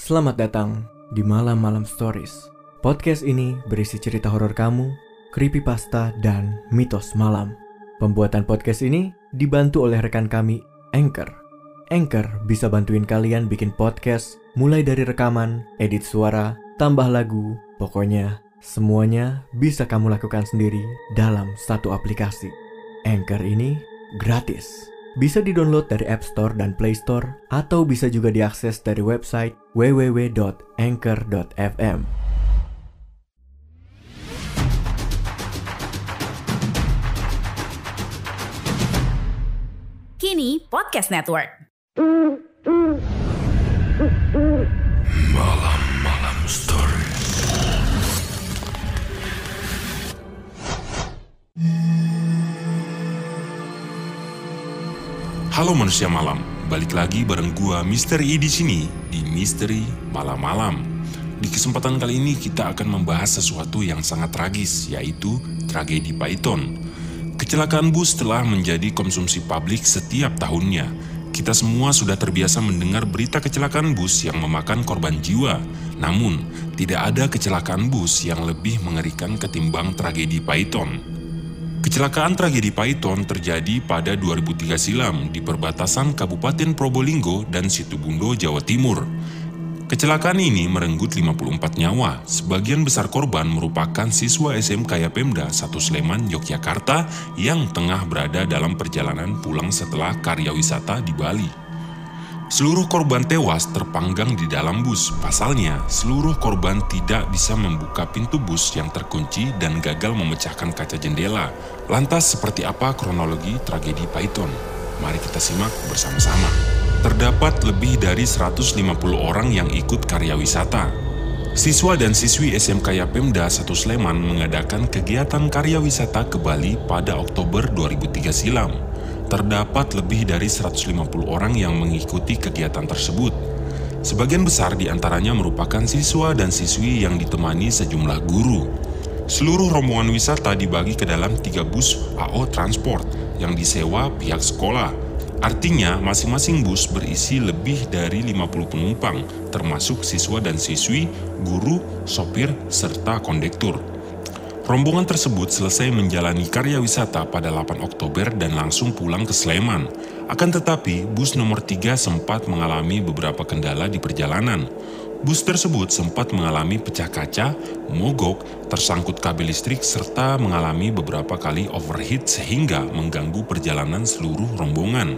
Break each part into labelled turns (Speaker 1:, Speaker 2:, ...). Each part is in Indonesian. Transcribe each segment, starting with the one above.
Speaker 1: Selamat datang di Malam-Malam Stories. Podcast ini berisi cerita horor kamu, creepypasta, dan mitos malam. Pembuatan podcast ini dibantu oleh rekan kami, Anchor. Anchor bisa bantuin kalian bikin podcast mulai dari rekaman, edit suara, tambah lagu, pokoknya semuanya bisa kamu lakukan sendiri dalam satu aplikasi. Anchor ini gratis. Bisa di-download dari App Store dan Play Store, atau bisa juga diakses dari website www.anchor.fm.
Speaker 2: Kini Podcast Network.
Speaker 3: Malam-Malam Story. Halo manusia malam, balik lagi bareng gua Misteri di sini di Misteri Malam-Malam. Di kesempatan kali ini kita akan membahas sesuatu yang sangat tragis, yaitu tragedi Python. Kecelakaan bus telah menjadi konsumsi publik setiap tahunnya. Kita semua sudah terbiasa mendengar berita kecelakaan bus yang memakan korban jiwa. Namun, tidak ada kecelakaan bus yang lebih mengerikan ketimbang tragedi Python. Kecelakaan tragedi Python terjadi pada 2003 silam di perbatasan Kabupaten Probolinggo dan Situbondo, Jawa Timur. Kecelakaan ini merenggut 54 nyawa. Sebagian besar korban merupakan siswa SMK Yapemda 1 Sleman, Yogyakarta yang tengah berada dalam perjalanan pulang setelah karya wisata di Bali. Seluruh korban tewas terpanggang di dalam bus. Pasalnya, seluruh korban tidak bisa membuka pintu bus yang terkunci dan gagal memecahkan kaca jendela. Lantas, seperti apa kronologi tragedi Python? Mari kita simak bersama-sama. Terdapat lebih dari 150 orang yang ikut karya wisata. Siswa dan siswi SMK Yapemda 1 Sleman mengadakan kegiatan karya wisata ke Bali pada Oktober 2003 silam. Terdapat lebih dari 150 orang yang mengikuti kegiatan tersebut. Sebagian besar di antaranya merupakan siswa dan siswi yang ditemani sejumlah guru. Seluruh rombongan wisata dibagi ke dalam 3 bus AO Transport yang disewa pihak sekolah. Artinya, masing-masing bus berisi lebih dari 50 penumpang, termasuk siswa dan siswi, guru, sopir, serta kondektur. Rombongan tersebut selesai menjalani karya wisata pada 8 Oktober dan langsung pulang ke Sleman. Akan tetapi, bus nomor 3 sempat mengalami beberapa kendala di perjalanan. Bus tersebut sempat mengalami pecah kaca, mogok, tersangkut kabel listrik, serta mengalami beberapa kali overheat sehingga mengganggu perjalanan seluruh rombongan.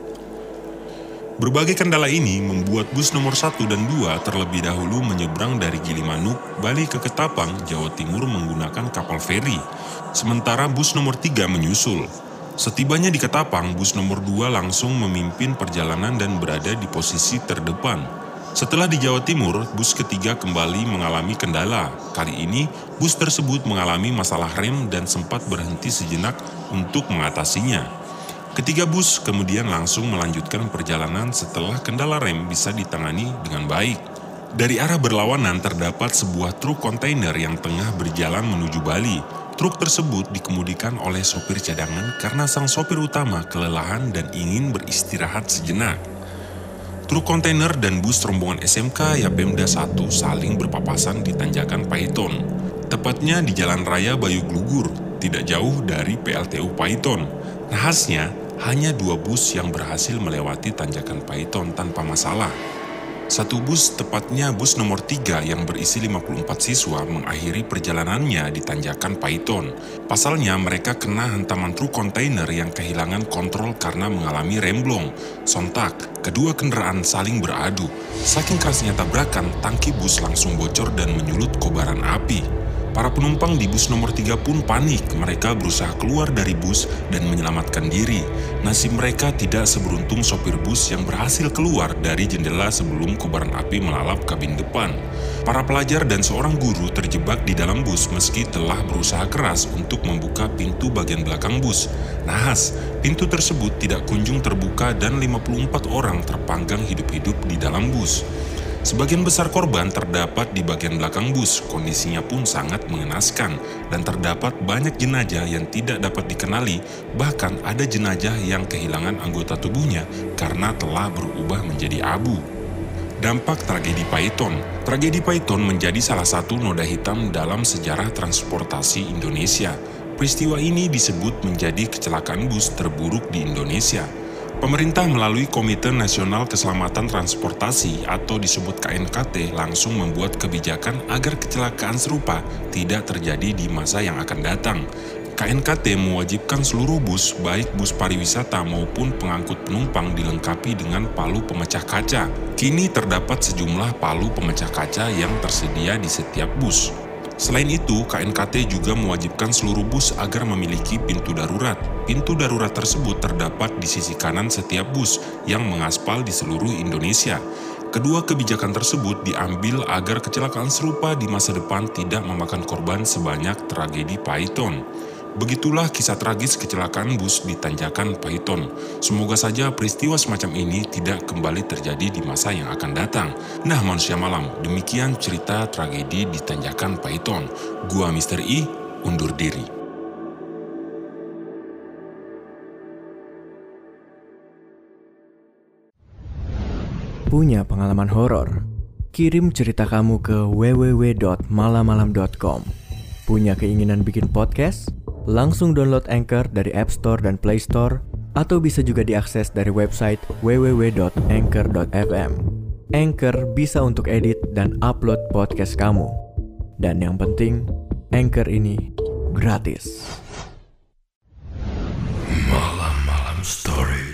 Speaker 3: Berbagai kendala ini membuat bus nomor 1 dan 2 terlebih dahulu menyeberang dari Gilimanuk, Bali ke Ketapang, Jawa Timur menggunakan kapal feri. Sementara bus nomor 3 menyusul. Setibanya di Ketapang, bus nomor 2 langsung memimpin perjalanan dan berada di posisi terdepan. Setelah di Jawa Timur, bus ketiga kembali mengalami kendala. Kali ini, bus tersebut mengalami masalah rem dan sempat berhenti sejenak untuk mengatasinya. Ketiga bus kemudian langsung melanjutkan perjalanan setelah kendala rem bisa ditangani dengan baik. Dari arah berlawanan terdapat sebuah truk kontainer yang tengah berjalan menuju Bali. Truk tersebut dikemudikan oleh sopir cadangan karena sang sopir utama kelelahan dan ingin beristirahat sejenak. Truk kontainer dan bus rombongan SMK Yapemda 1 saling berpapasan di tanjakan Python. Tepatnya di Jalan Raya Bayu Glugur, tidak jauh dari PLTU Python. Nahasnya, hanya 2 bus yang berhasil melewati tanjakan Python tanpa masalah. Satu bus, tepatnya bus nomor 3 yang berisi 54 siswa mengakhiri perjalanannya di tanjakan Python. Pasalnya mereka kena hantaman truk kontainer yang kehilangan kontrol karena mengalami remblong. Sontak, kedua kendaraan saling beradu. Saking kerasnya tabrakan, tangki bus langsung bocor dan menyulut kobaran api. Para penumpang di bus nomor 3 pun panik. Mereka berusaha keluar dari bus dan menyelamatkan diri. Nasib mereka tidak seberuntung sopir bus yang berhasil keluar dari jendela sebelum kobaran api melalap kabin depan. Para pelajar dan seorang guru terjebak di dalam bus meski telah berusaha keras untuk membuka pintu bagian belakang bus. Nahas, pintu tersebut tidak kunjung terbuka dan 54 orang terpanggang hidup-hidup di dalam bus. Sebagian besar korban terdapat di bagian belakang bus, kondisinya pun sangat mengenaskan dan terdapat banyak jenazah yang tidak dapat dikenali, bahkan ada jenazah yang kehilangan anggota tubuhnya karena telah berubah menjadi abu. Dampak tragedi Python. Tragedi Python menjadi salah satu noda hitam dalam sejarah transportasi Indonesia. Peristiwa ini disebut menjadi kecelakaan bus terburuk di Indonesia. Pemerintah melalui Komite Nasional Keselamatan Transportasi atau disebut KNKT langsung membuat kebijakan agar kecelakaan serupa tidak terjadi di masa yang akan datang. KNKT mewajibkan seluruh bus, baik bus pariwisata maupun pengangkut penumpang dilengkapi dengan palu pemecah kaca. Kini terdapat sejumlah palu pemecah kaca yang tersedia di setiap bus. Selain itu, KNKT juga mewajibkan seluruh bus agar memiliki pintu darurat. Pintu darurat tersebut terdapat di sisi kanan setiap bus yang mengaspal di seluruh Indonesia. Kedua kebijakan tersebut diambil agar kecelakaan serupa di masa depan tidak memakan korban sebanyak tragedi Python. Begitulah kisah tragis kecelakaan bus di Tanjakan Python. Semoga saja peristiwa semacam ini tidak kembali terjadi di masa yang akan datang. Nah manusia malam, demikian cerita tragedi di Tanjakan Python. Gua Mr. I, undur diri.
Speaker 1: Punya pengalaman horor? Kirim cerita kamu ke www.malamalam.com. Punya keinginan bikin podcast? Langsung download Anchor dari App Store dan Play Store, atau bisa juga diakses dari website www.anchor.fm. Anchor bisa untuk edit dan upload podcast kamu. Dan yang penting, Anchor ini gratis.
Speaker 4: Malam-malam story.